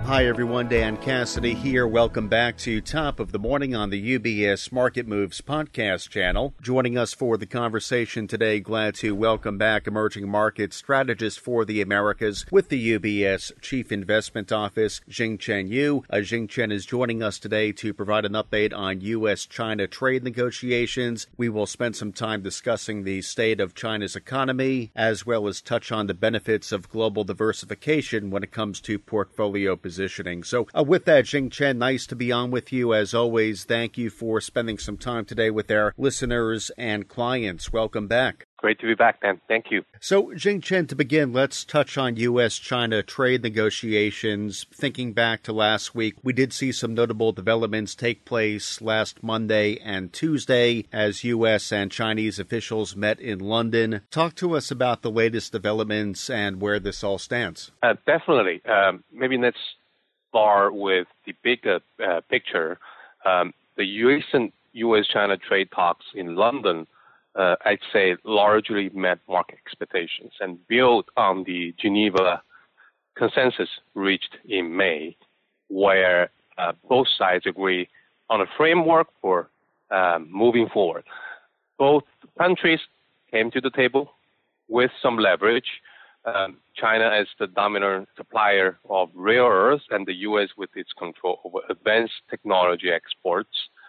Hi everyone, Dan Cassidy here. Welcome back to Top of the Morning on the UBS Market Moves podcast channel. Joining us for the conversation today, glad to welcome back emerging market strategist for the Americas with the UBS Chief Investment Office, Jing-Chen Yu. Jing-Chen is joining us today to provide an update on U.S.-China trade negotiations. We will spend some time discussing the state of China's economy, as well as touch on the benefits of global diversification when it comes to portfolio positioning. So with that, Jing-Chen, nice to be on with you. As always, thank you for spending some time today with our listeners and clients. Welcome back. Great to be back, Dan. Thank you. So, Jing-Chen, to begin, let's touch on U.S.-China trade negotiations. Thinking back to last week, we did see some notable developments take place last Monday and Tuesday as U.S. and Chinese officials met in London. Talk to us about the latest developments and where this all stands. Definitely. Maybe let's start with the bigger picture. The recent U.S.-China trade talks in London I'd say largely met market expectations and built on the Geneva consensus reached in May, where both sides agree on a framework for moving forward. Both countries came to the table with some leverage. China as the dominant supplier of rare earths and the U.S. with its control over advanced technology exports.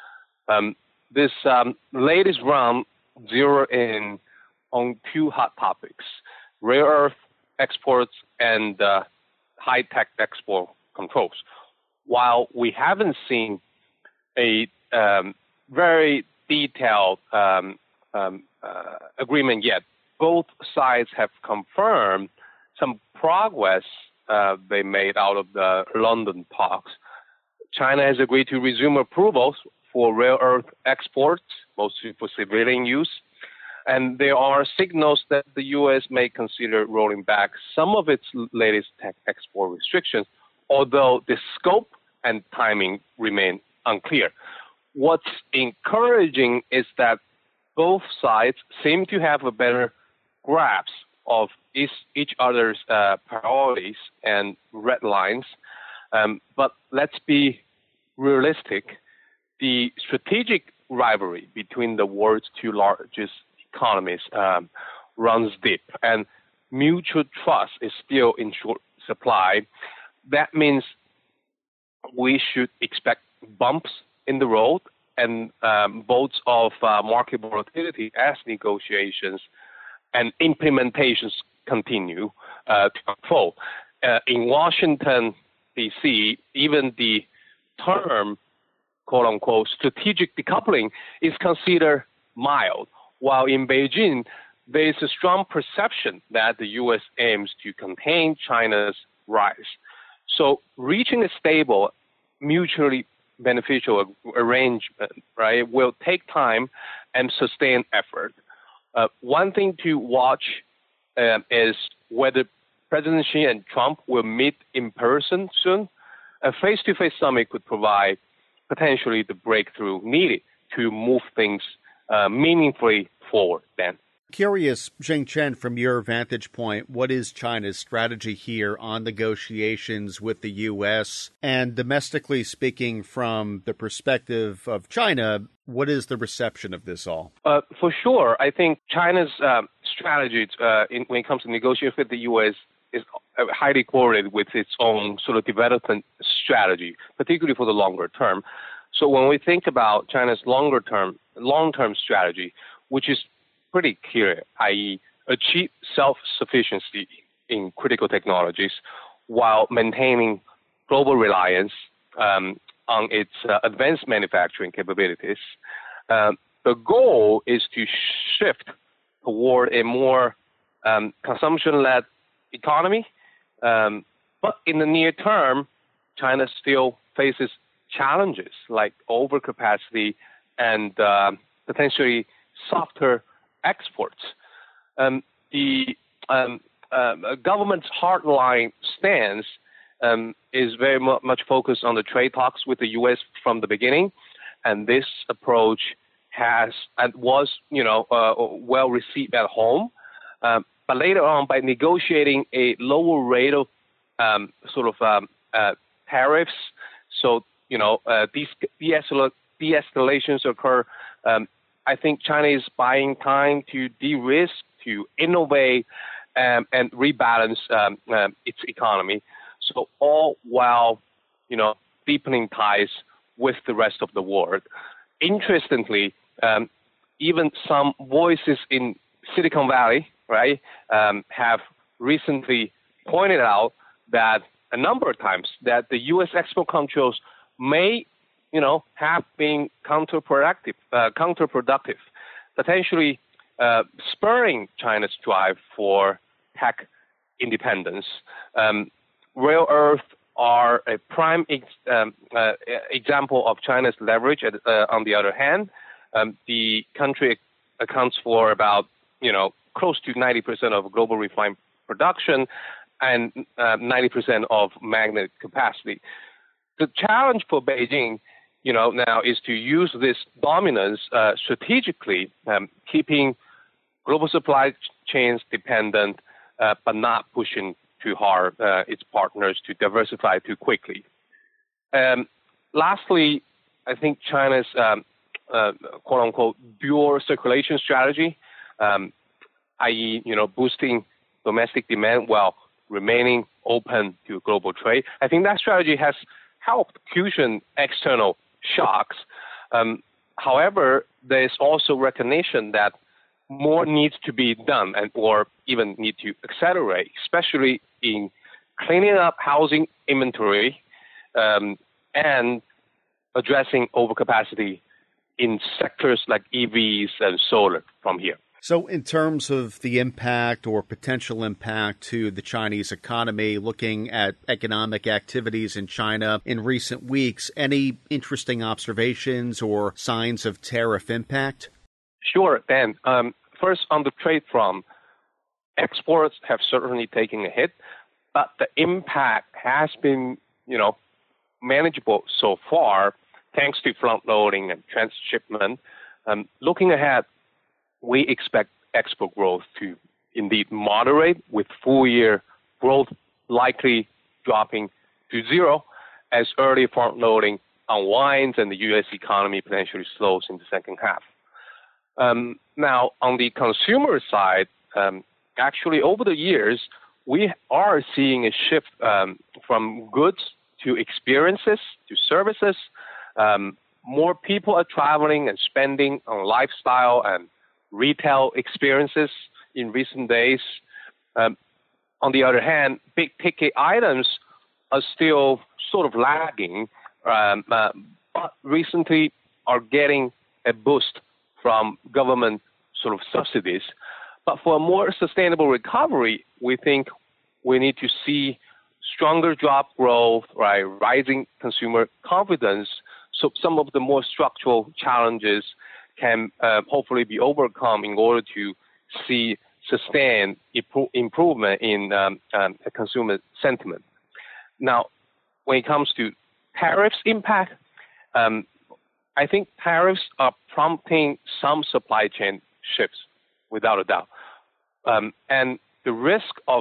This latest round zero in on two hot topics, rare earth exports and high-tech export controls. While we haven't seen a very detailed agreement yet, both sides have confirmed some progress they made out of the London talks. China has agreed to resume approvals for rare earth exports, mostly for civilian use. And there are signals that the U.S. may consider rolling back some of its latest tech export restrictions, although the scope and timing remain unclear. What's encouraging is that both sides seem to have a better grasp of each other's priorities and red lines. But let's be realistic. The strategic rivalry between the world's two largest economies runs deep, and mutual trust is still in short supply. That means we should expect bumps in the road and bouts of market volatility as negotiations and implementations continue to unfold. In Washington, D.C., even the term quote-unquote, strategic decoupling is considered mild, while in Beijing, there is a strong perception that the U.S. aims to contain China's rise. So reaching a stable, mutually beneficial arrangement, right, will take time and sustained effort. One thing to watch is whether President Xi and Trump will meet in person soon. A face-to-face summit could provide potentially the breakthrough needed to move things meaningfully forward then. Curious, Jing-Chen, from your vantage point, what is China's strategy here on negotiations with the U.S.? And domestically speaking, from the perspective of China, what is the reception of this all? For sure. I think China's strategy when it comes to negotiating with the U.S. is highly correlated with its own sort of development strategy, particularly for the longer term. So when we think about China's long-term strategy, which is pretty clear, i.e. achieve self-sufficiency in critical technologies while maintaining global reliance on its advanced manufacturing capabilities, the goal is to shift toward a more consumption-led economy. But in the near term, China still faces challenges like overcapacity and potentially softer exports. The government's hardline stance is very much focused on the trade talks with the U.S. from the beginning, and this approach was well received at home. But later on, by negotiating a lower rate of tariffs. So, de-escalations occur. I think China is buying time to de-risk, to innovate, and rebalance its economy. So all while, deepening ties with the rest of the world. Interestingly, even some voices in Silicon Valley, right, have recently pointed out that a number of times that the U.S. export controls may, have been counterproductive, potentially spurring China's drive for tech independence. Rare earth are a prime example of China's leverage. On the other hand, the country accounts for about, close to 90% of global refined production and 90% of magnet capacity. The challenge for Beijing, now is to use this dominance strategically, keeping global supply chains dependent, but not pushing too hard its partners to diversify too quickly. Lastly, I think China's quote-unquote dual circulation strategy, i.e., boosting domestic demand while remaining open to global trade. I think that strategy has helped cushion external shocks. However, there is also recognition that more needs to be done or even need to accelerate, especially in cleaning up housing inventory and addressing overcapacity in sectors like EVs and solar from here. So in terms of the impact or potential impact to the Chinese economy, looking at economic activities in China in recent weeks, any interesting observations or signs of tariff impact? Sure, Dan. First, on the trade front, exports have certainly taken a hit, but the impact has been, manageable so far, thanks to front loading and transshipment. Looking ahead, we expect export growth to indeed moderate, with full-year growth likely dropping to zero as early front loading unwinds and the U.S. economy potentially slows in the second half. Now, on the consumer side, actually over the years, we are seeing a shift from goods to experiences to services. More people are traveling and spending on lifestyle and retail experiences in recent days. On the other hand, big-ticket items are still sort of lagging, but recently are getting a boost from government sort of subsidies. But for a more sustainable recovery, we think we need to see stronger job growth, right, rising consumer confidence, so some of the more structural challenges can hopefully be overcome in order to see sustained improvement in consumer sentiment. Now, when it comes to tariffs impact, I think tariffs are prompting some supply chain shifts, without a doubt, and the risk of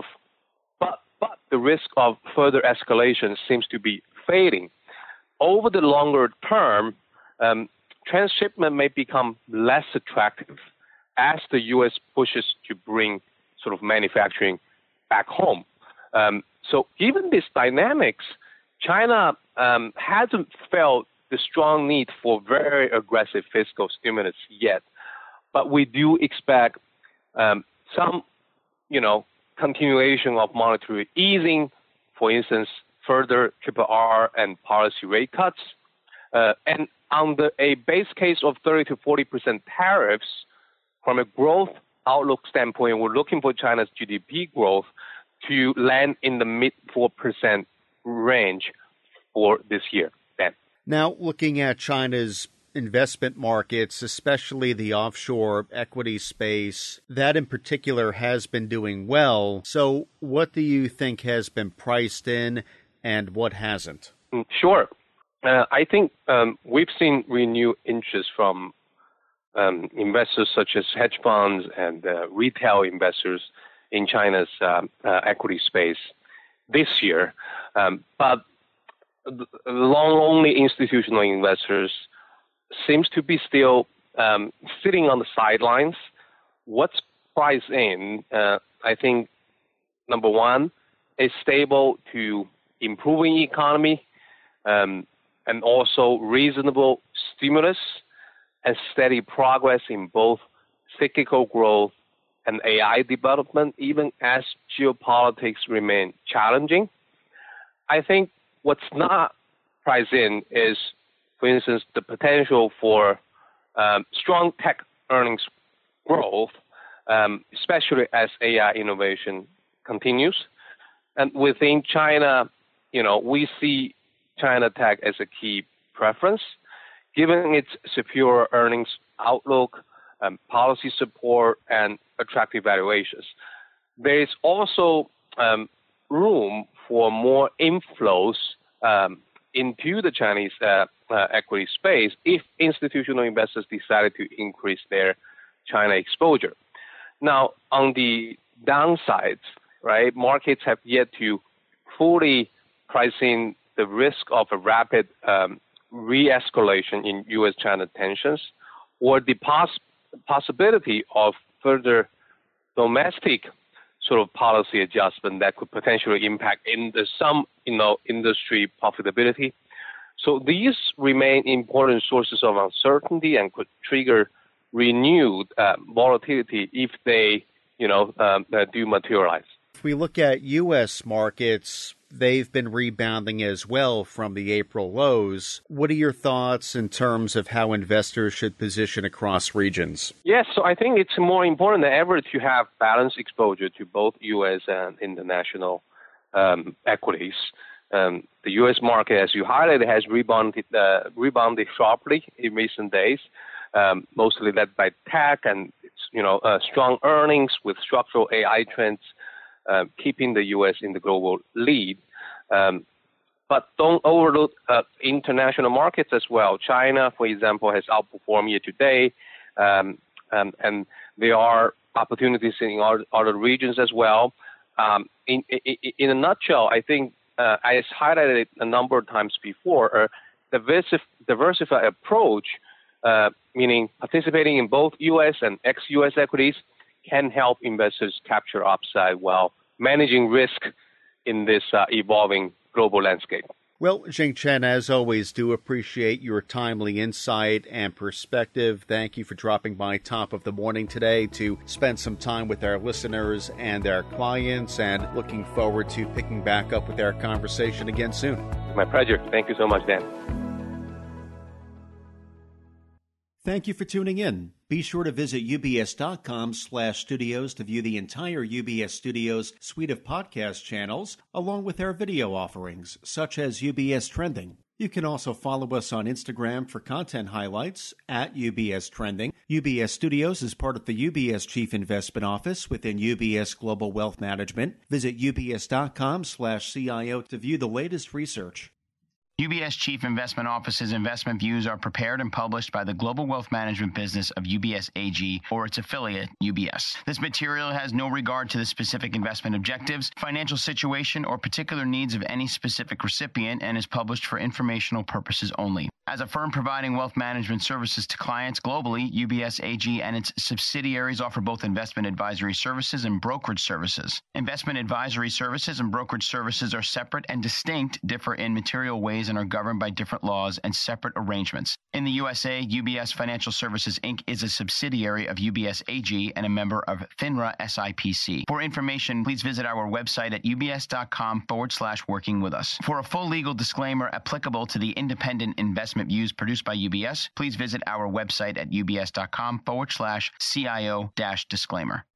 further escalation seems to be fading. Over the longer term, transshipment may become less attractive as the U.S. pushes to bring sort of manufacturing back home. So given these dynamics, China hasn't felt the strong need for very aggressive fiscal stimulus yet. But we do expect some, continuation of monetary easing, for instance, further RRR and policy rate cuts. And under a base case of 30 to 40% tariffs, from a growth outlook standpoint, we're looking for China's GDP growth to land in the mid 4% range for this year. Ben. Now, looking at China's investment markets, especially the offshore equity space, that in particular has been doing well. So what do you think has been priced in and what hasn't? Sure. I think we've seen renewed interest from investors such as hedge funds and retail investors in China's equity space this year. But long-only institutional investors seems to be still sitting on the sidelines. What's priced in, I think, number one, a stable to improving economy, and also reasonable stimulus and steady progress in both cyclical growth and AI development, even as geopolitics remain challenging. I think what's not priced in is, for instance, the potential for strong tech earnings growth, especially as AI innovation continues. And within China, we see China tech as a key preference, given its superior earnings outlook, policy support, and attractive valuations. There is also room for more inflows into the Chinese equity space if institutional investors decided to increase their China exposure. Now, on the downsides, right, markets have yet to fully price in the risk of a rapid re-escalation in U.S.-China tensions, or the possibility of further domestic sort of policy adjustment that could potentially impact some industry profitability. So these remain important sources of uncertainty and could trigger renewed volatility if they do materialize. If we look at U.S. markets, they've been rebounding as well from the April lows. What are your thoughts in terms of how investors should position across regions? Yes, so I think it's more important than ever to have balanced exposure to both U.S. and international equities. The U.S. market, as you highlighted, has rebounded sharply in recent days, mostly led by tech and strong earnings with structural AI trends keeping the U.S. in the global lead. But don't overlook international markets as well. China, for example, has outperformed year to date, and there are opportunities in other regions as well. In a nutshell, I think, as highlighted a number of times before, diversified approach, meaning participating in both U.S. and ex-U.S. equities, can help investors capture upside while managing risk in this evolving global landscape. Well, Jing Chen, as always, do appreciate your timely insight and perspective. Thank you for dropping by top of the morning today to spend some time with our listeners and our clients, and looking forward to picking back up with our conversation again soon. My pleasure. Thank you so much, Dan. Thank you for tuning in. Be sure to visit ubs.com/studios to view the entire UBS Studios suite of podcast channels, along with our video offerings, such as UBS Trending. You can also follow us on Instagram for content highlights at UBS Trending. UBS Studios is part of the UBS Chief Investment Office within UBS Global Wealth Management. Visit ubs.com/CIO to view the latest research. UBS Chief Investment Office's investment views are prepared and published by the global wealth management business of UBS AG or its affiliate, UBS. This material has no regard to the specific investment objectives, financial situation, or particular needs of any specific recipient and is published for informational purposes only. As a firm providing wealth management services to clients globally, UBS AG and its subsidiaries offer both investment advisory services and brokerage services. Investment advisory services and brokerage services are separate and distinct, differ in material ways, and are governed by different laws and separate arrangements. In the USA, UBS Financial Services, Inc. is a subsidiary of UBS AG and a member of FINRA SIPC. For information, please visit our website at ubs.com/working with us. For a full legal disclaimer applicable to the independent investment views produced by UBS, please visit our website at ubs.com/CIO-disclaimer.